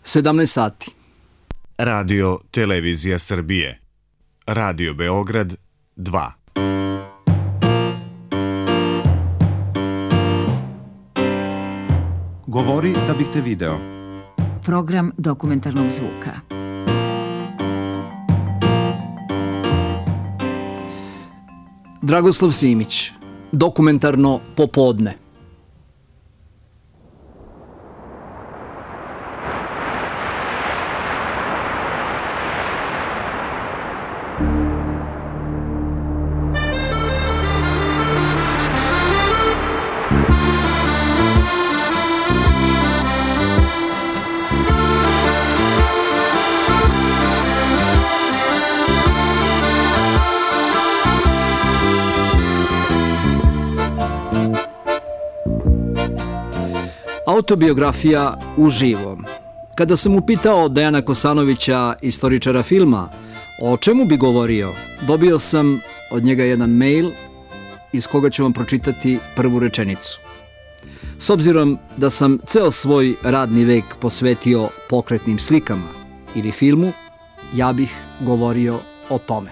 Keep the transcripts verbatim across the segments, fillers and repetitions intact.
sedamnaest sati. Radio Televizija Srbije. Radio Beograd dva. Govori da bih te video. Program dokumentarnog zvuka. Dragoslav Simić, dokumentarno popodne. Autobiografija uživo. Kada sam upitao Dejana Kosanovića, istoričara filma, o čemu bi govorio, dobio sam od njega jedan mail iz koga ću vam pročitati prvu rečenicu. S obzirom da sam ceo svoj radni vek posvetio pokretnim slikama ili filmu, ja bih govorio o tome.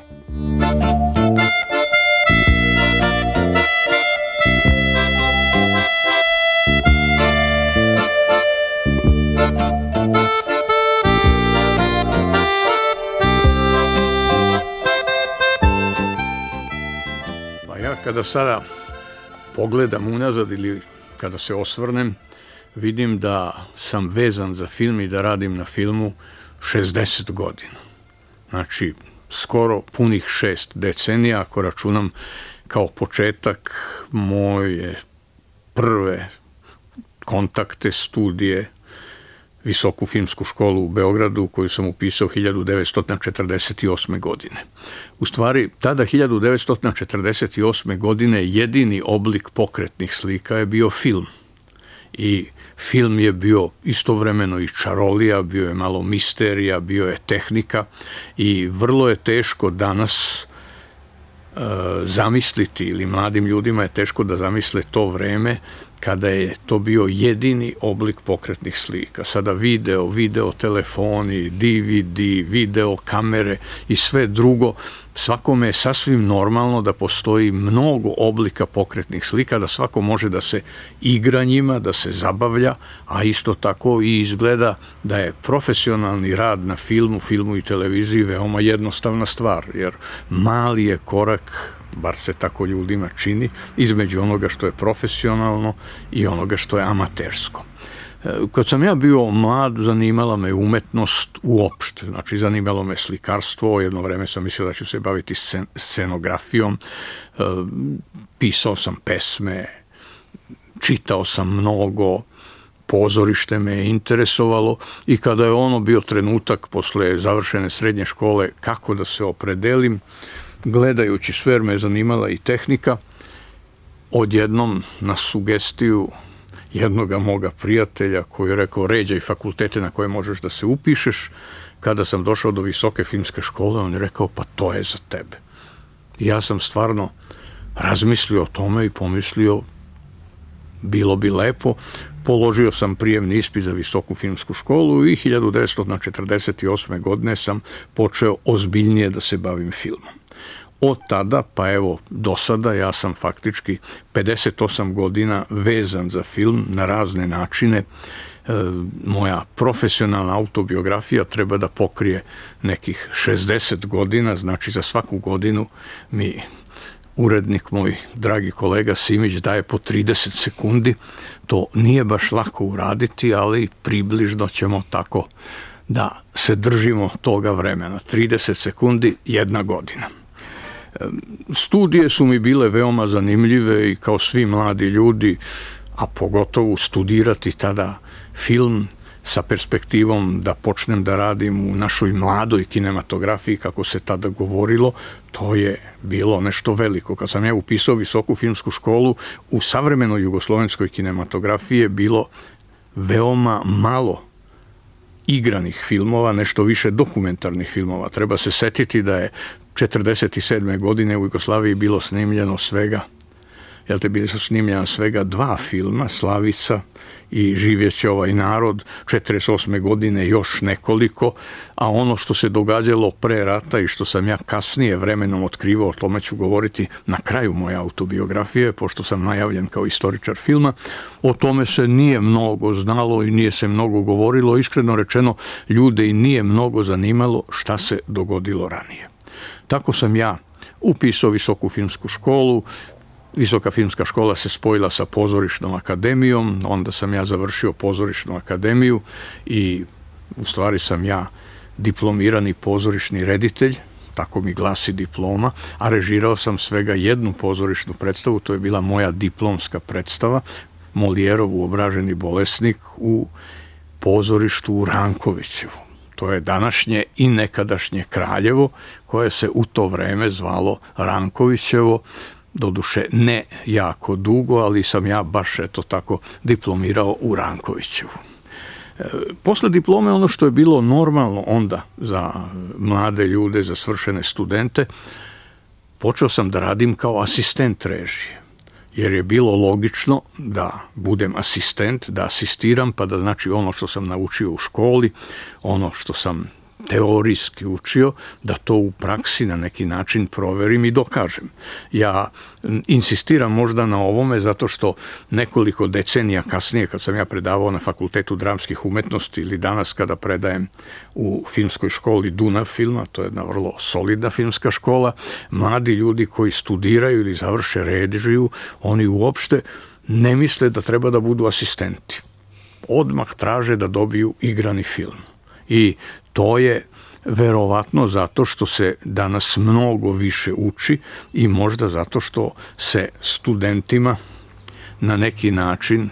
Kada sada pogledam unazad ili kada se osvrnem, vidim da sam vezan za film i da radim na filmu šezdeset godina. Znači, skoro punih šest decenija, ako računam kao početak moje prve kontakte, studije, visoku filmsku školu u Beogradu koju sam upisao hiljadu devetsto četrdeset osme. godine. U stvari, tada hiljadu devetsto četrdeset osme. godine jedini oblik pokretnih slika je bio film. I film je bio istovremeno i čarolija, bio je malo misterija, bio je tehnika i vrlo je teško danas e, zamisliti, ili mladim ljudima je teško da zamisle to vreme kada je to bio jedini oblik pokretnih slika. Sada video, video telefoni, D V D, video kamere i sve drugo, svakome je sasvim normalno da postoji mnogo oblika pokretnih slika, da svako može da se igra njima, da se zabavlja, a isto tako i izgleda da je profesionalni rad na filmu, filmu i televiziji veoma jednostavna stvar, jer mali je korak, bar se tako ljudima čini, između onoga što je profesionalno i onoga što je amatersko. Kad sam ja bio mlad, zanimala me umetnost uopšte, znači zanimalo me slikarstvo, jedno vreme sam mislio da ću se baviti scen- scenografijom, pisao sam pesme, čitao sam mnogo, pozorište me je interesovalo i kada je ono bio trenutak posle završene srednje škole kako da se opredelim, gledajući sve me je zanimala i tehnika, odjednom na sugestiju jednoga moga prijatelja koji je rekao ređaj fakultete na koje možeš da se upišeš, kada sam došao do visoke filmske škole, on je rekao pa to je za tebe. I ja sam stvarno razmislio o tome i pomislio bilo bi lepo. Položio sam prijemni ispit za visoku filmsku školu i hiljadu devetsto četrdeset osme. godine sam počeo ozbiljnije da se bavim filmom. Od tada, pa evo do sada, ja sam faktički pedeset osam godina vezan za film na razne načine. E, moja profesionalna autobiografija treba da pokrije nekih šezdeset godina, znači za svaku godinu mi urednik, moj dragi kolega Simić, daje po trideset sekundi. To nije baš lako uraditi, ali približno ćemo tako da se držimo toga vremena. trideset sekundi, jedna godina. Studije su mi bile veoma zanimljive i kao svi mladi ljudi, a pogotovo studirati tada film sa perspektivom da počnem da radim u našoj mladoj kinematografiji, kako se tada govorilo, to je bilo nešto veliko. Kad sam ja upisao visoku filmsku školu, u savremenoj jugoslovenskoj kinematografiji je bilo veoma malo igranih filmova, nešto više dokumentarnih filmova. Treba se setiti da je četrdeset sedme. godine u Jugoslaviji bilo snimljeno svega jel te, bili su snimljena svega dva filma, Slavica i Živjeće ovaj narod, četrdeset osme godine još nekoliko, a ono što se događalo pre rata i što sam ja kasnije vremenom otkrivao, o tome ću govoriti na kraju moje autobiografije, pošto sam najavljen kao istoričar filma, o tome se nije mnogo znalo i nije se mnogo govorilo, iskreno rečeno, ljude i nije mnogo zanimalo šta se dogodilo ranije. Tako sam ja upisao Visoku filmsku školu. Visoka filmska škola se spojila sa Pozorišnom akademijom, onda sam ja završio Pozorišnu akademiju i u stvari sam ja diplomirani pozorišni reditelj, tako mi glasi diploma, a režirao sam svega jednu pozorišnu predstavu, to je bila moja diplomska predstava, Molijerov Uobraženi bolesnik u pozorištu u Rankovićevu. To je današnje i nekadašnje Kraljevo, koje se u to vreme zvalo Rankovićevo, doduše ne jako dugo, ali sam ja baš eto tako diplomirao u Rankovićevu. E, posle diplome ono što je bilo normalno onda za mlade ljude, za svršene studente, počeo sam da radim kao asistent režije, jer je bilo logično da budem asistent, da asistiram, pa da znači ono što sam naučio u školi, ono što sam teorijski učio, da to u praksi na neki način proverim i dokažem. Ja insistiram možda na ovome zato što nekoliko decenija kasnije, kad sam ja predavao na Fakultetu dramskih umetnosti ili danas kada predajem u filmskoj školi Dunav filma, to je jedna vrlo solidna filmska škola, mladi ljudi koji studiraju ili završe režiju, oni uopšte ne misle da treba da budu asistenti. Odmah traže da dobiju igrani film. I to je verovatno zato što se danas mnogo više uči i možda zato što se studentima na neki način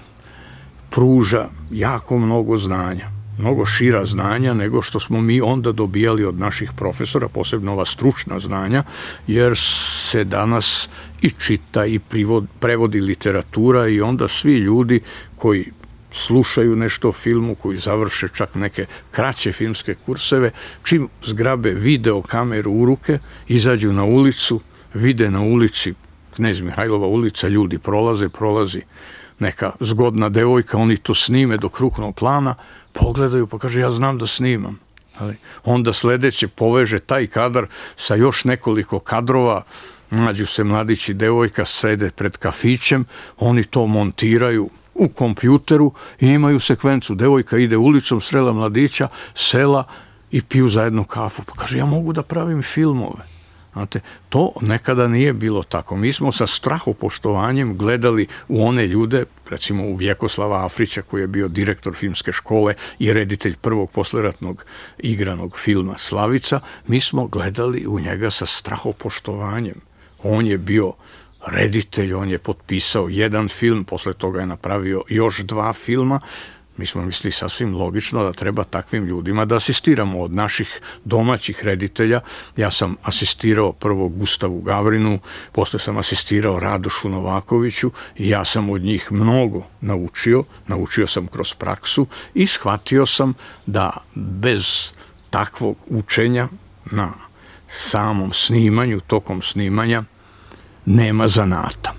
pruža jako mnogo znanja, mnogo šira znanja nego što smo mi onda dobijali od naših profesora, posebno ova stručna znanja, jer se danas i čita i prevodi literatura i onda svi ljudi koji slušaju nešto o filmu, koji završe čak neke kraće filmske kurseve, čim zgrabe video kameru u ruke, izađu na ulicu, vide na ulici, Knez Mihajlova ulica, ljudi prolaze, prolazi neka zgodna devojka, oni to snime do krupnog plana, pogledaju pa kaže ja znam da snimam. Onda sledeće poveže taj kadar sa još nekoliko kadrova, nađu se mladić i devojka, sede pred kafićem, oni to montiraju u kompjuteru i imaju sekvencu. Devojka ide ulicom, srela mladića, sela i piju zajedno kafu. Pa kaže, ja mogu da pravim filmove. Znate, to nekada nije bilo tako. Mi smo sa strahopoštovanjem gledali u one ljude, recimo u Vjekoslava Afrića, koji je bio direktor filmske škole i reditelj prvog posleratnog igranog filma Slavica, mi smo gledali u njega sa strahopoštovanjem. On je bio reditelj, on je potpisao jedan film, posle toga je napravio još dva filma. Mi smo mislili sasvim logično da treba takvim ljudima da asistiramo od naših domaćih reditelja. Ja sam asistirao prvo Gustavu Gavrinu, posle sam asistirao Radošu Novakoviću i ja sam od njih mnogo naučio, naučio sam kroz praksu i shvatio sam da bez takvog učenja na samom snimanju, tokom snimanja, nema zanata.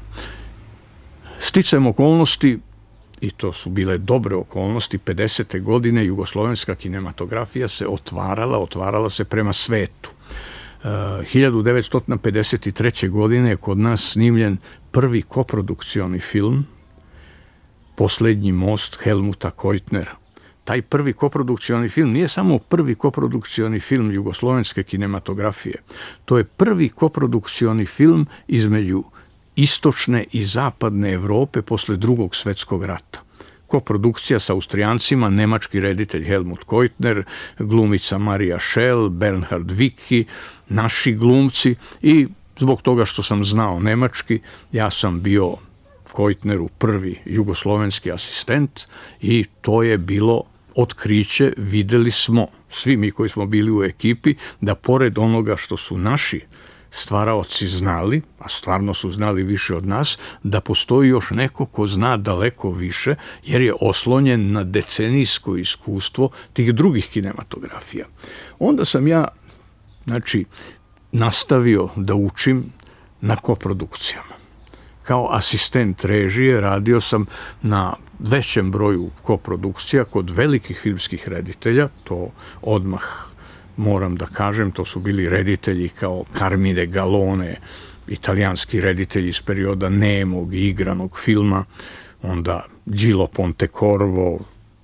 Sticajem okolnosti, i to su bile dobre okolnosti, pedesete godine jugoslovenska kinematografija se otvarala, otvarala se prema svetu. hiljadu devetsto pedeset treće. godine je kod nas snimljen prvi koprodukcioni film Poslednji most Helmuta Kojtnera. Taj prvi koprodukcioni film nije samo prvi koprodukcioni film jugoslovenske kinematografije. To je prvi koprodukcioni film između istočne i zapadne Evrope posle drugog svetskog rata. Koprodukcija sa Austrijancima, nemački reditelj Helmut Kojtner, glumica Marija Schell, Bernhard Vicky, naši glumci i zbog toga što sam znao nemački, ja sam bio Kojtneru prvi jugoslovenski asistent i to je bilo otkriće. Videli smo, svi mi koji smo bili u ekipi, da pored onoga što su naši stvaraoci znali, a stvarno su znali više od nas, da postoji još neko ko zna daleko više, jer je oslonjen na decenijsko iskustvo tih drugih kinematografija. Onda sam ja, znači, nastavio da učim na koprodukcijama. kao asistent režije, radio sam na većem broju koprodukcija kod velikih filmskih reditelja, to odmah moram da kažem, to su bili reditelji kao Carmine Gallone, italijanski reditelji iz perioda nemog i igranog filma, onda Gillo Pontecorvo,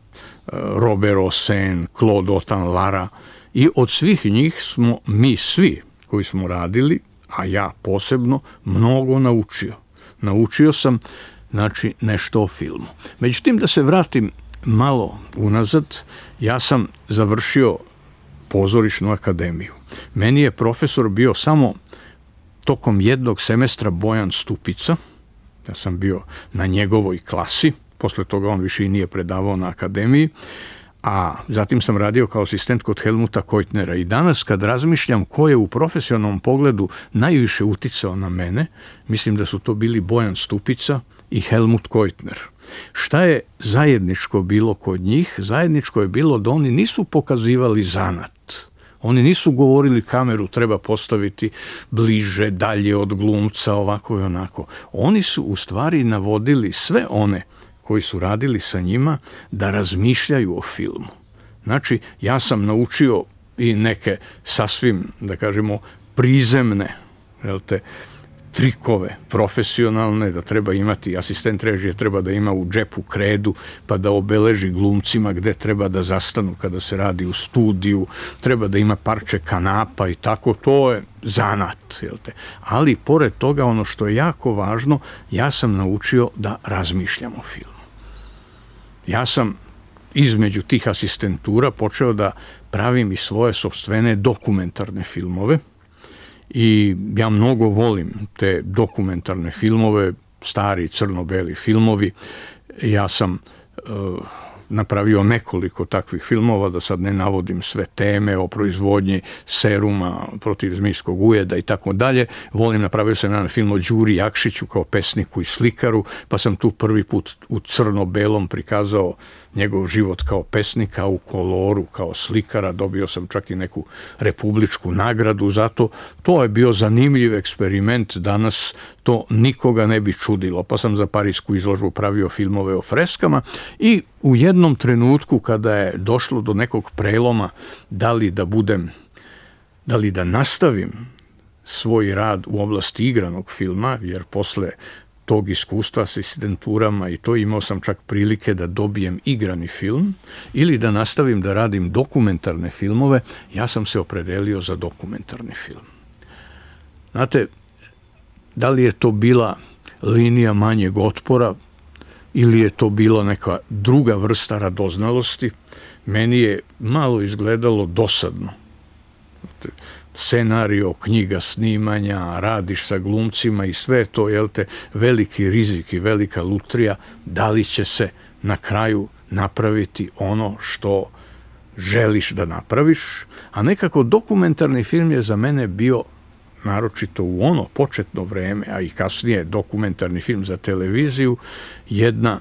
Robert Hossein, Claude Autant-Lara, i od svih njih smo mi svi koji smo radili, a ja posebno, mnogo naučio. Naučio sam, znači, nešto o filmu. Međutim, da se vratim malo unazad, ja sam završio pozorišnu akademiju. Meni je profesor bio samo tokom jednog semestra Bojan Stupica, ja sam bio na njegovoj klasi, posle toga on više i nije predavao na akademiji, a zatim sam radio kao asistent kod Helmuta Keutnera. I danas kad razmišljam ko je u profesionalnom pogledu najviše uticao na mene, mislim da su to bili Bojan Stupica i Helmut Keutner. Šta je zajedničko bilo kod njih? Zajedničko je bilo da oni nisu pokazivali zanat. Oni nisu govorili kameru treba postaviti bliže, dalje od glumca, ovako i onako. Oni su u stvari navodili sve one koji su radili sa njima da razmišljaju o filmu. Znači, ja sam naučio i neke sasvim, da kažemo, prizemne, jel te, trikove profesionalne, da treba imati, asistent režije treba da ima u džepu kredu, pa da obeleži glumcima gde treba da zastanu kada se radi u studiju, treba da ima parče kanapa i tako, to je zanat, jel te. Ali, pored toga, ono što je jako važno, ja sam naučio da razmišljam o filmu. Ja sam između tih asistentura počeo da pravim i svoje sopstvene dokumentarne filmove i ja mnogo volim te dokumentarne filmove, stari crno-beli filmovi. Ja sam uh, napravio nekoliko takvih filmova, da sad ne navodim sve teme o proizvodnji seruma protiv zmijskog ujeda i tako dalje. Volim, napravio sam jedan film o Đuri Jakšiću kao pesniku i slikaru, pa sam tu prvi put u crno-belom prikazao njegov život kao pesnika, u koloru kao slikara, dobio sam čak i neku republičku nagradu za to. To je bio zanimljiv eksperiment, danas to nikoga ne bi čudilo, pa sam za parijsku izložbu pravio filmove o freskama i u jednom trenutku kada je došlo do nekog preloma da li da budem, da li da nastavim svoj rad u oblasti igranog filma, jer posle tog iskustva s asistenturama i to imao sam čak prilike da dobijem igrani film ili da nastavim da radim dokumentarne filmove, ja sam se opredelio za dokumentarni film. Znate, da li je to bila linija manjeg otpora ili je to bila neka druga vrsta radoznalosti, meni je malo izgledalo dosadno. Scenario, knjiga snimanja, radiš sa glumcima i sve to, jel te, veliki rizik i velika lutrija, da li će se na kraju napraviti ono što želiš da napraviš, a nekako dokumentarni film je za mene bio, naročito u ono početno vreme, a i kasnije dokumentarni film za televiziju, jedna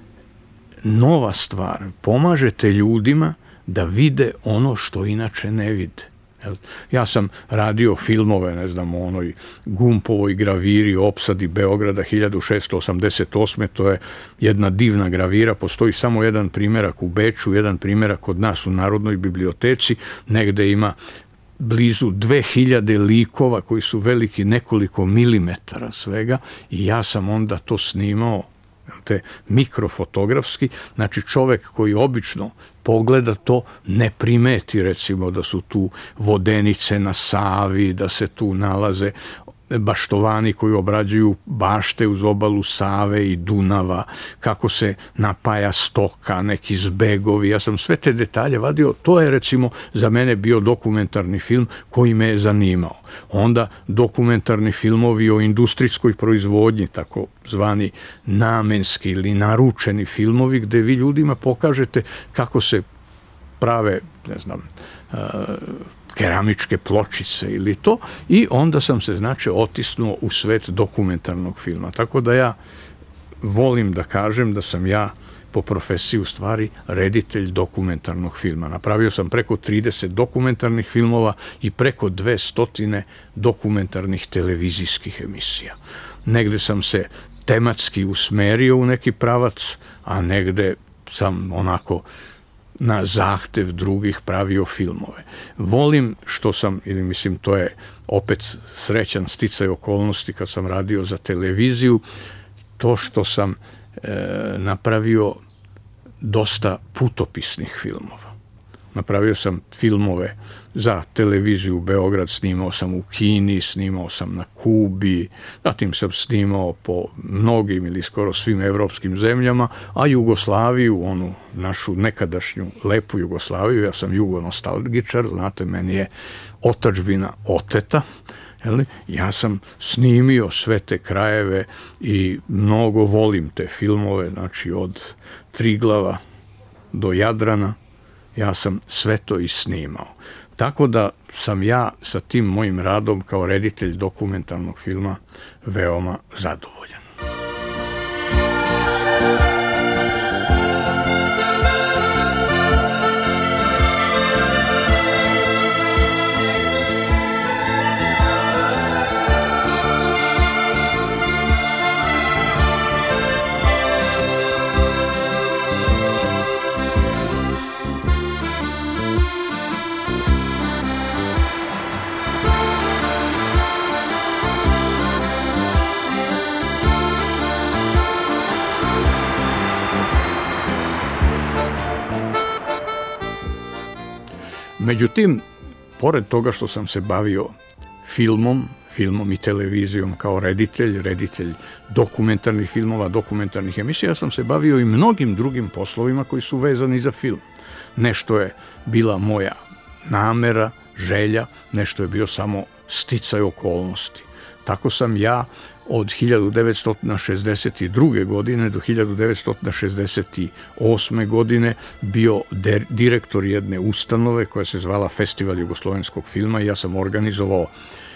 nova stvar. Pomažete ljudima da vide ono što inače ne vide. Ja sam radio filmove, ne znam, o onoj Gumpovoj graviri o opsadi Beograda hiljadu šeststo osamdeset osme. To je jedna divna gravira, postoji samo jedan primjerak u Beču, jedan primjerak kod nas u Narodnoj biblioteci, negde ima blizu dve hiljade likova koji su veliki nekoliko milimetara svega i ja sam onda to snimao te mikrofotografski, znači čovek koji obično pogleda to ne primeti recimo da su tu vodenice na Savi, da se tu nalaze baštovani koji obrađuju bašte uz obalu Save i Dunava, kako se napaja stoka, neki zbegovi, ja sam sve te detalje vadio, to je recimo za mene bio dokumentarni film koji me je zanimao. Onda dokumentarni filmovi o industrijskoj proizvodnji, tako zvani namenski ili naručeni filmovi, gde vi ljudima pokažete kako se prave, ne znam, uh, keramičke pločice ili to, i onda sam se, znači, otisnuo u svet dokumentarnog filma. Tako da ja volim da kažem da sam ja po profesiji u stvari reditelj dokumentarnog filma. Napravio sam preko trideset dokumentarnih filmova i preko dvesta dokumentarnih televizijskih emisija. Negde sam se tematski usmerio u neki pravac, a negde sam onako na zahtev drugih pravio filmove. Volim što sam, ili mislim to je opet srećan sticaj okolnosti kad sam radio za televiziju, to što sam e, napravio dosta putopisnih filmova. Napravio sam filmove za televiziju Beograd, snimao sam u Kini, snimao sam na Kubi, zatim sam snimao po mnogim ili skoro svim evropskim zemljama, a Jugoslaviju, onu našu nekadašnju lepu Jugoslaviju, ja sam jugonostalgičar, znate, meni je otadžbina oteta, jeli? Ja sam snimio sve te krajeve i mnogo volim te filmove, znači od Triglava do Jadrana, ja sam sve to i snimao. Tako da sam ja sa tim mojim radom kao reditelj dokumentarnog filma veoma zadovoljan. Međutim, pored toga što sam se bavio filmom, filmom i televizijom kao reditelj, reditelj dokumentarnih filmova, dokumentarnih emisija, ja sam se bavio i mnogim drugim poslovima koji su vezani za film. Nešto je bila moja namera, želja, nešto je bio samo sticaj okolnosti. Tako sam ja od hiljadu devetsto šezdeset druge. godine do hiljadu devetsto šezdeset osme. godine bio direktor jedne ustanove koja se zvala Festival jugoslovenskog filma i ja sam organizovao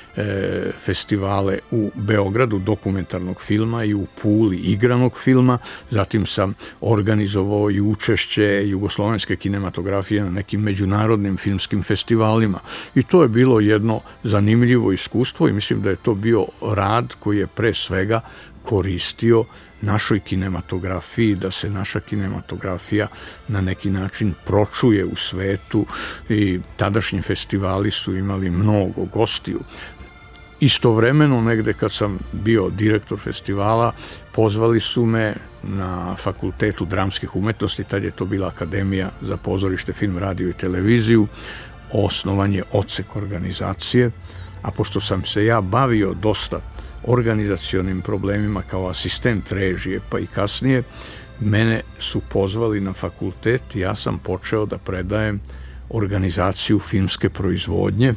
e, festivale u Beogradu dokumentarnog filma i u Puli igranog filma, zatim sam organizovao i učešće jugoslovenske kinematografije na nekim međunarodnim filmskim festivalima i to je bilo jedno zanimljivo iskustvo i mislim da je to bio rad koji je pre svega koristio našoj kinematografiji, da se naša kinematografija na neki način pročuje u svetu i tadašnji festivali su imali mnogo gostiju. Istovremeno, negde kad sam bio direktor festivala, pozvali su me na Fakultetu dramskih umetnosti, tad je to bila Akademija za pozorište, film, radio i televiziju, osnovan je odsek organizacije, a pošto sam se ja bavio dosta organizacionim problemima kao asistent režije, pa i kasnije, mene su pozvali na fakultet i ja sam počeo da predajem organizaciju filmske proizvodnje.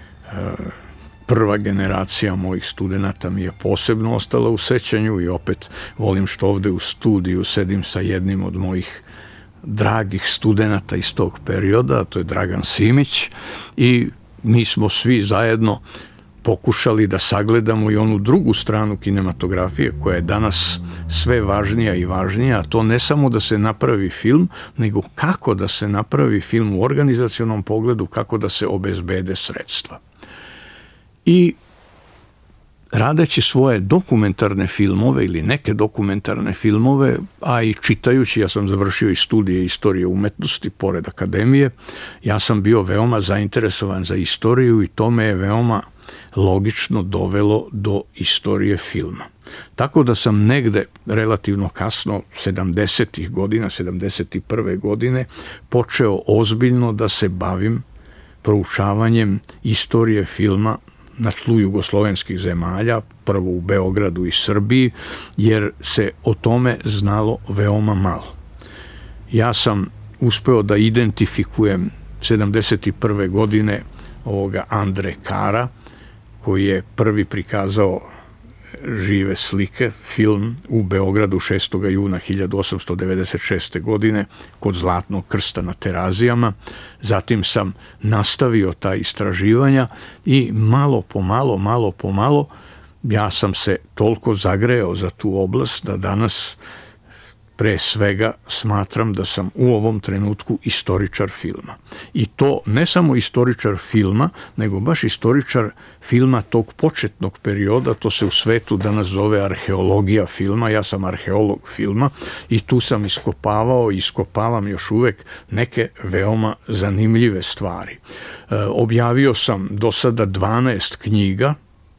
Prva generacija mojih studenata mi je posebno ostala u sećanju i opet volim što ovde u studiju sedim sa jednim od mojih dragih studenata iz tog perioda, to je Dragan Simić, i mi smo svi zajedno pokušali da sagledamo i onu drugu stranu kinematografije koja je danas sve važnija i važnija, a to ne samo da se napravi film, nego kako da se napravi film u organizacionom pogledu, kako da se obezbede sredstva. I radeći svoje dokumentarne filmove ili neke dokumentarne filmove, a i čitajući, ja sam završio i studije istorije umetnosti pored akademije, ja sam bio veoma zainteresovan za istoriju i to me je veoma logično dovelo do istorije filma. Tako da sam negde relativno kasno, sedamdesetih godina, sedamdeset prve. godine, počeo ozbiljno da se bavim proučavanjem istorije filma na tlu jugoslovenskih zemalja, prvo u Beogradu i Srbiji, jer se o tome znalo veoma malo. Ja sam uspeo da identifikujem sedamdeset prve. godine ovoga Andre Kara, koji je prvi prikazao žive slike, film u Beogradu šestog juna hiljadu osamsto devedeset šeste. godine kod Zlatnog krsta na Terazijama. Zatim sam nastavio ta istraživanja i malo po malo, malo po malo ja sam se toliko zagreo za tu oblast da danas pre svega smatram da sam u ovom trenutku istoričar filma. I to ne samo istoričar filma, nego baš istoričar filma tog početnog perioda, to se u svetu danas zove arheologija filma, ja sam arheolog filma i tu sam iskopavao i iskopavam još uvek neke veoma zanimljive stvari. E, objavio sam do sada dvanaest knjiga,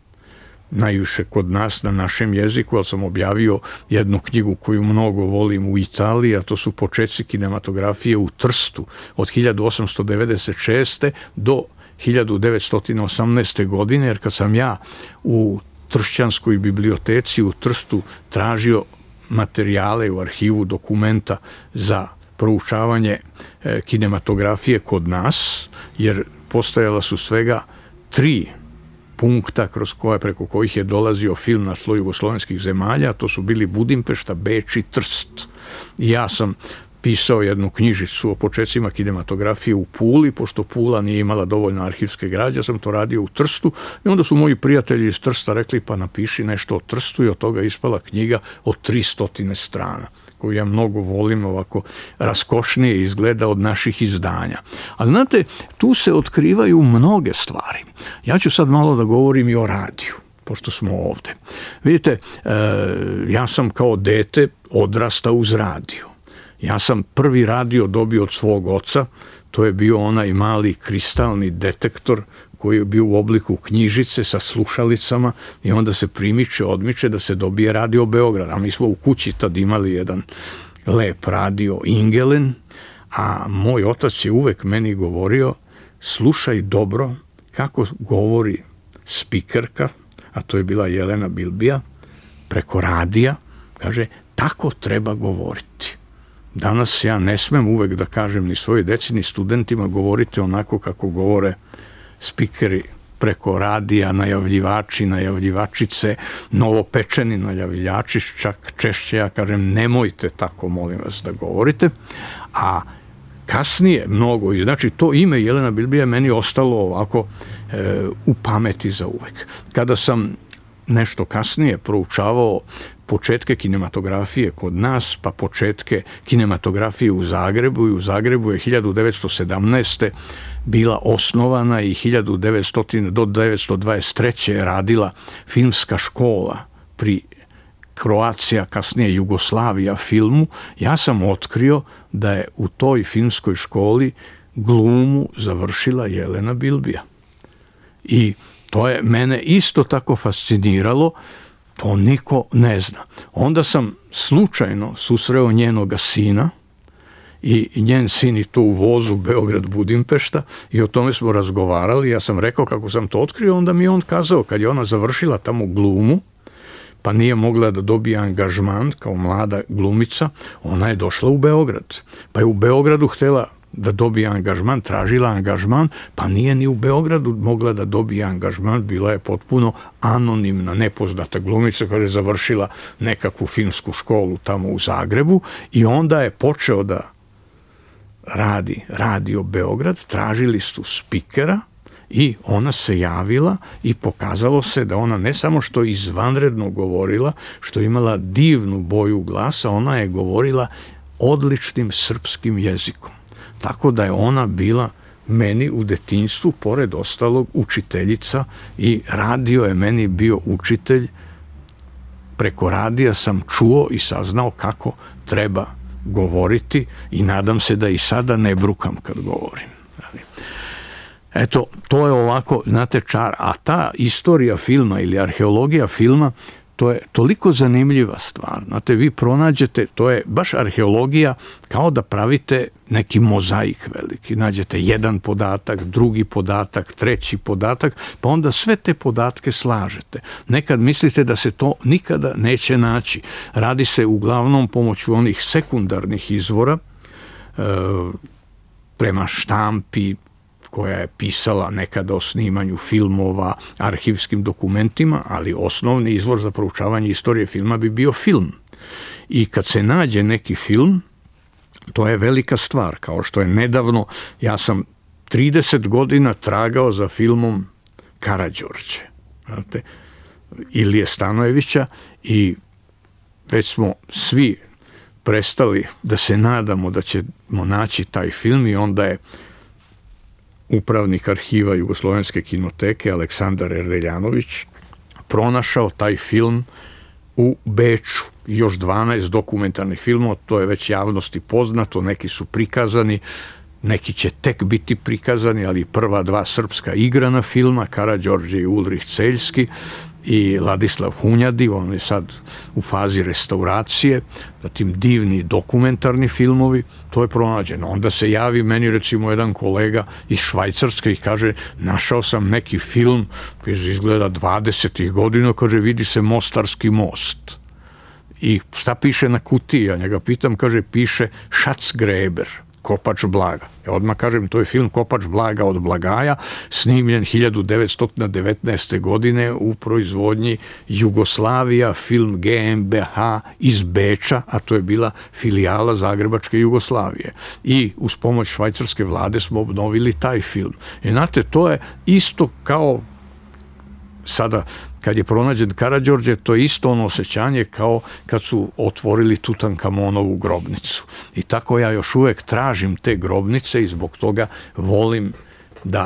najviše kod nas na našem jeziku, ali sam objavio jednu knjigu koju mnogo volim u Italiji, a to su počeci kinematografije u Trstu od hiljadu osamsto devedeset šeste do hiljadu devetsto osamnaeste. godine, jer kad sam ja u Tršćanskoj biblioteci u Trstu tražio materijale u arhivu dokumenta za proučavanje e, kinematografije kod nas, jer postojala su svega tri punkta kroz koje, preko kojih je dolazio film na tlo jugoslovenskih zemalja, to su bili Budimpešta, Beč i Trst. I ja sam pisao jednu knjižicu o počecima kinematografije u Puli, pošto Pula nije imala dovoljno arhivske građe, ja sam to radio u Trstu i onda su moji prijatelji iz Trsta rekli pa napiši nešto o Trstu i od toga ispala knjiga od tristo strana, koju ja mnogo volim, ovako raskošnije izgleda od naših izdanja. Ali znate, tu se otkrivaju mnoge stvari. Ja ću sad malo da govorim i o radiju, pošto smo ovde. Vidite, e, ja sam kao dete odrastao uz radio. Ja sam prvi radio dobio od svog oca, to je bio onaj mali kristalni detektor koji je bio u obliku knjižice sa slušalicama i onda se primiče, odmiče da se dobije radio Beograd. A mi smo u kući tad imali jedan lep radio Ingelen, a moj otac je uvek meni govorio slušaj dobro kako govori spikerka, a to je bila Jelena Bilbija, preko radija, kaže tako treba govoriti. Danas ja ne smem uvek da kažem ni svojoj deci ni studentima govorite onako kako govore spikeri preko radija, najavljivači, najavljivačice, novopečeni najavljivači, čak češće ja kažem nemojte tako molim vas da govorite, a kasnije mnogo, znači to ime Jelena Bilbija meni ostalo ovako e, u pameti za uvek. Kada sam nešto kasnije proučavao početke kinematografije kod nas, pa početke kinematografije u Zagrebu i u Zagrebu je hiljadu devetsto sedamnaeste. bila osnovana i hiljadu devetsto do devetsto dvadeset treće. je radila filmska škola pri Kroacija, kasnije Jugoslavija filmu. Ja sam otkrio da je u toj filmskoj školi glumu završila Jelena Bilbija. I to je mene isto tako fasciniralo, to niko ne zna. Onda sam slučajno susreo njenoga sina i njen sin i to u vozu Beograd-Budimpešta i o tome smo razgovarali. Ja sam rekao kako sam to otkrio, onda mi je on kazao kad je ona završila tamo glumu, pa nije mogla da dobije angažman kao mlada glumica, ona je došla u Beograd. Pa je u Beogradu htela da dobije angažman, tražila angažman, pa nije ni u Beogradu mogla da dobije angažman, bila je potpuno anonimna, nepoznata glumica, kada je završila nekakvu filmsku školu tamo u Zagrebu i onda je počeo da radi Radio Beograd, tražili su spikera i ona se javila i pokazalo se da ona ne samo što je izvanredno govorila, što je imala divnu boju glasa, ona je govorila odličnim srpskim jezikom. Tako da je ona bila meni u detinjstvu, pored ostalog, učiteljica i radio je meni bio učitelj. Preko radija sam čuo i saznao kako treba govoriti i nadam se da i sada ne brukam kad govorim. Eto, to je ovako, znate, čar. A ta istorija filma ili arheologija filma, to je toliko zanimljiva stvar. Znate, vi pronađete, to je baš arheologija kao da pravite neki mozaik veliki. Nađete jedan podatak, drugi podatak, treći podatak, pa onda sve te podatke slažete. Nekad mislite da se to nikada neće naći. Radi se uglavnom pomoću onih sekundarnih izvora, e, prema štampi, koja je pisala nekada o snimanju filmova, arhivskim dokumentima, ali osnovni izvor za proučavanje istorije filma bi bio film. I kad se nađe neki film, to je velika stvar, kao što je nedavno, ja sam trideset godina tragao za filmom Karađorđe, znate, Ilije Stanojevića, i već smo svi prestali da se nadamo da ćemo naći taj film i onda je upravnik arhiva Jugoslovenske kinoteke Aleksandar Erdeljanović pronašao taj film u Beču. Još dvanaest dokumentarnih filmova, to je već javnosti poznato, neki su prikazani, neki će tek biti prikazani, ali prva dva srpska igrana filma, Karađorđe i Ulrih Celjski i Ladislav Hunjadi, on je sad u fazi restauracije, zatim divni dokumentarni filmovi, to je pronađeno. Onda se javi meni recimo jedan kolega iz Švajcarske i kaže, našao sam neki film, izgleda dvadesetih godina, kaže, vidi se Mostarski most. I šta piše na kutiji? Ja njega pitam, kaže, piše Schatzgräber, Kopač blaga. Ja odmah kažem, to je film Kopač blaga od Blagaja, snimljen hiljadu devetsto devetnaeste. godine u proizvodnji Jugoslavija Film G M B H iz Beča, a to je bila filijala Zagrebačke Jugoslavije. I uz pomoć švajcarske vlade smo obnovili taj film. I znate, to je isto kao sada kad je pronađen Karađorđe, to je isto ono osjećanje kao kad su otvorili Tutankamonovu grobnicu. I tako ja još uvek tražim te grobnice i zbog toga volim da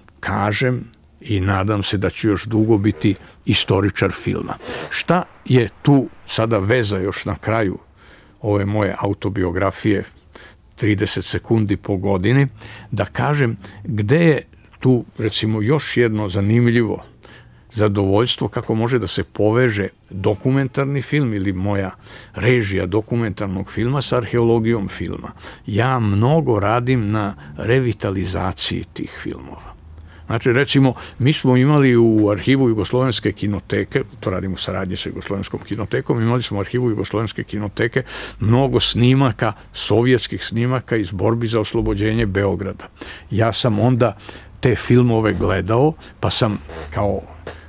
kažem i nadam se da ću još dugo biti istoričar filma. Šta je tu sada veza još na kraju ove moje autobiografije, trideset sekundi po godini, da kažem gde je tu recimo još jedno zanimljivo zadovoljstvo kako može da se poveže dokumentarni film ili moja režija dokumentarnog filma sa arheologijom filma. Ja mnogo radim na revitalizaciji tih filmova. Znači, recimo, mi smo imali u arhivu Jugoslovenske kinoteke, to radimo u saradnji sa Jugoslovenskom kinotekom, imali smo u arhivu Jugoslovenske kinoteke mnogo snimaka, sovjetskih snimaka iz borbi za oslobođenje Beograda. Ja sam onda te filmove gledao, pa sam kao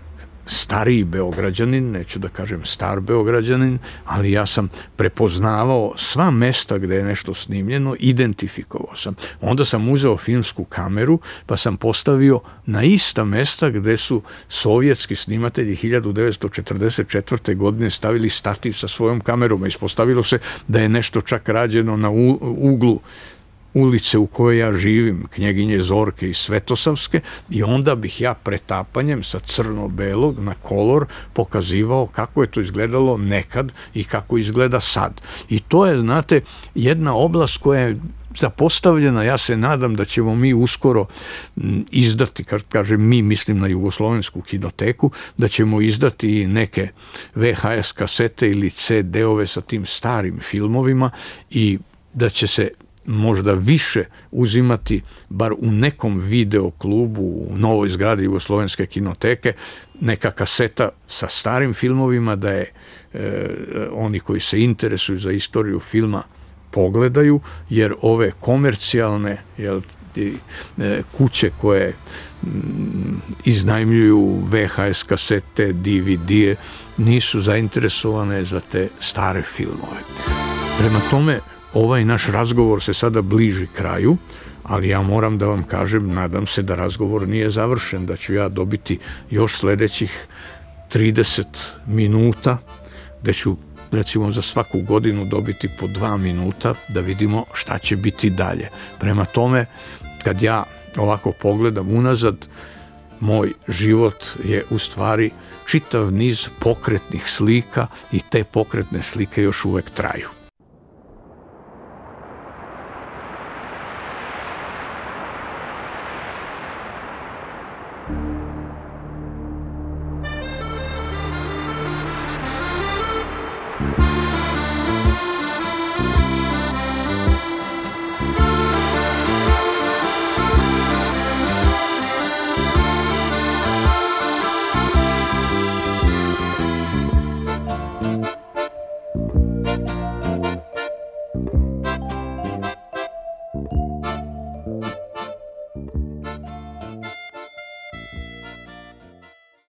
stariji Beograđanin, neću da kažem star Beograđanin, ali ja sam prepoznavao sva mesta gde je nešto snimljeno, identifikovao sam. Onda sam uzeo filmsku kameru, pa sam postavio na ista mesta gde su sovjetski snimatelji hiljadu devetsto četrdeset četvrte. godine stavili stativ sa svojom kamerom. Ispostavilo se da je nešto čak rađeno na uglu ulice u kojoj ja živim, Knjeginje Zorke i Svetosavske, i onda bih ja pretapanjem sa crno-belog na kolor pokazivao kako je to izgledalo nekad i kako izgleda sad. I to je, znate, jedna oblast koja je zapostavljena. Ja se nadam da ćemo mi uskoro izdati, kad kažem mi, mislim na Jugoslovensku kinoteku, da ćemo izdati neke V H S kasete ili C D-ove sa tim starim filmovima i da će se možda više uzimati, bar u nekom video klubu u novoj zgradi Jugoslovenske kinoteke, neka kaseta sa starim filmovima, da je e, oni koji se interesuju za istoriju filma pogledaju, jer ove komercijalne jel, e, kuće koje m, iznajmljuju V H S kasete, D V D-e, nisu zainteresovane za te stare filmove. Prema tome, ovaj naš razgovor se sada bliži kraju, ali ja moram da vam kažem, nadam se da razgovor nije završen, da ću ja dobiti još sledećih trideset minuta, da ću recimo za svaku godinu dobiti po dva minuta da vidimo šta će biti dalje. Prema tome, kad ja ovako pogledam unazad, moj život je u stvari čitav niz pokretnih slika i te pokretne slike još uvek traju.